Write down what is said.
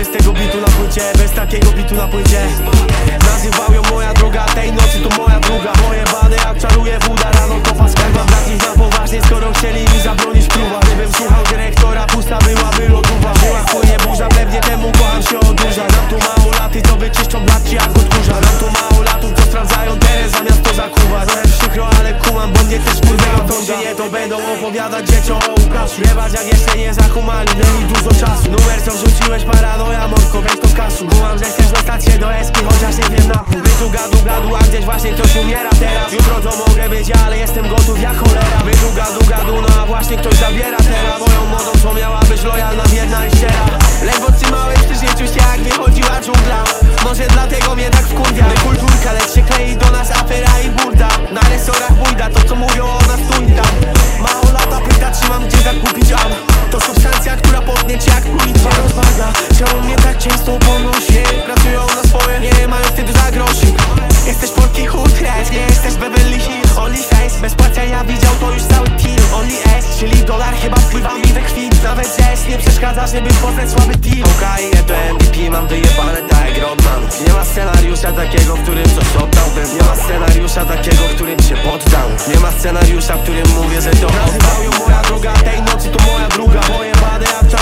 bez tego bitu na płycie, bez takiego bitu na płycie. Nazywał ją moja droga, tej nocy to moja druga. Pojebane jak czaruje woda, rano to faska. Mam brać ich na poważnie, skoro chcieli mi zabronić próba. Gdybym słuchał dyrektora, pusta byłaby lodówa. Była płynie burza, pewnie temu kocham się odurza. Nam tu mało laty, to wyczyszczą blaci jak odkurza. Nam tu mało latów, to sprawdzają teren zamiast to zakuwa. Trochę przykro, ale kumam, bo mnie też kurwają tądzie. Nie to będą opowiadać dzieciom o Łukaszu. Jebać jak jeszcze nie zakumali, mieli dużo czasu. Numer co wrzuciłeś, paranoja, morko, weź to z kasu. Kumam, że chcesz dostać się do eski, chociaż nie wiem na chuj. Wy tu gadu, a gdzieś właśnie ktoś umiera teraz. Jutro to mogę być, ale jestem gotów jak cholera. Wy tu gadu, no a właśnie ktoś zabiera teraz. Moją modą, co miała być lojalna, wierna i szczera. Ledwo trzymałeś przy życiu się, jak wychodziła dżungla. Może dlatego mnie tak wkurwia. My kulturka, lecz się klei do nas afera i burda. Na resorach bójda, to co mówią o nas tu i tam. Mało lata pyta, trzymam gdzie zakupić am. To substancja, która potnie cię jak policja rozwaga. Czemu mnie tak często ponosi? Pracują na swoje, nie mają wstydu za grosik. Jesteś Polki Hood, nie jesteś Beverly Hills. Only face, bez płacenia widział to już cały team. Only S, czyli dolar chyba wpływa mi we krwi. Nawet jazz nie przeszkadza, żeby poznać słaby team. Okej, to MVP, mam wyjebane tak jak Rodman. Nie ma scenariusza takiego, w którym coś oddałbym. Nie ma scenariusza takiego, w którym się poddał. Nie ma scenariusza, w którym mówię, że to oddał. Nazywał ją moja droga, tej nocy to moja druga. Pojebane jak